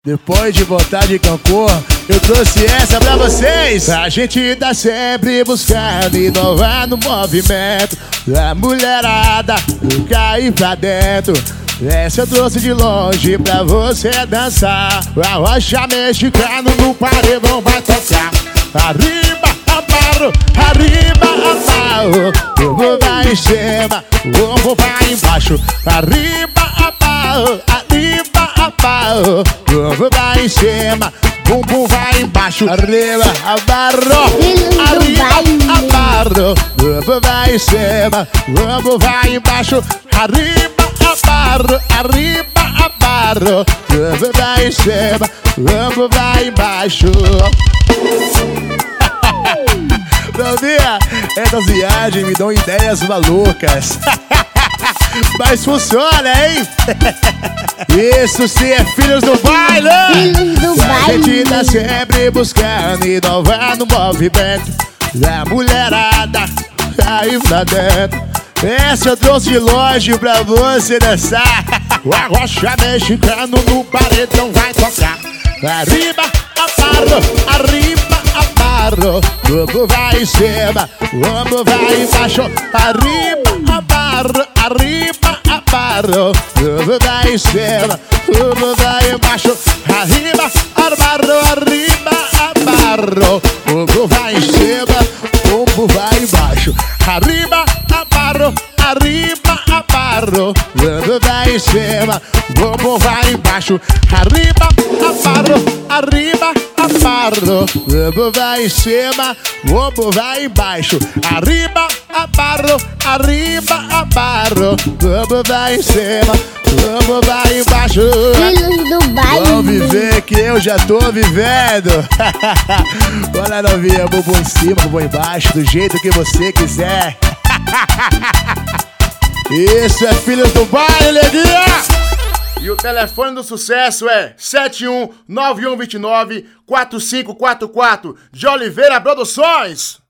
Depois de voltar de Cancún, eu trouxe essa pra vocês. A gente tá sempre buscando inovar no movimento da mulherada cair pra dentro. Essa eu trouxe de longe pra você dançar. A rocha mexicana no paredão vai tocar. Arriba, amaro, arriba, amaro. O bumbum vai em cima, o bumbum vai embaixo. Arriba, amaro, arriba, amaro. O bumbum vai em cima, o bumbum vai embaixo. Arriba, amaro, arriba, amaro. O bumbum vai em cima, o bumbum vai embaixo. Arriba, amaro, arriba, amaro. O bumbum vai em cima, o bumbum vai embaixo. Sabia? Essas viagens me dão ideias malucas. Mas funciona, hein? Isso sim é Filhos do Baile! Filhos do Baile! A gente tá sempre buscando inovar no movimento da mulherada aí pra dentro. Essa eu trouxe de longe pra você dançar. A rocha mexicana no paredão vai tocar. Arriba, amaro, arriba, amaro. O bumbum vai em cima, o bumbum vai embaixo. Arriba, amaro, arriba, amaro. O bumbum vai em cima, o bumbum vai embaixo. Arriba, amaro, arriba, amaro. O bumbum vai em cima, o bumbum vai embaixo. Arriba, amaro, arriba, amaro. O bumbum vai em cima, o bumbum vai embaixo. Arriba, amaro, arriba, amaro. O bumbum vai em cima, o bumbum vai embaixo. Arriba, amaro, arriba, amaro. O bumbum vai em cima, o bumbum vai embaixo. Filhos do Baile! Vamos viver que eu já tô vivendo. Olha, novinha, bumbum em cima, bumbum embaixo, do jeito que você quiser. Isso é Filhos do Baile, neguinha! E o telefone do sucesso é 7191294544 de Oliveira Produções.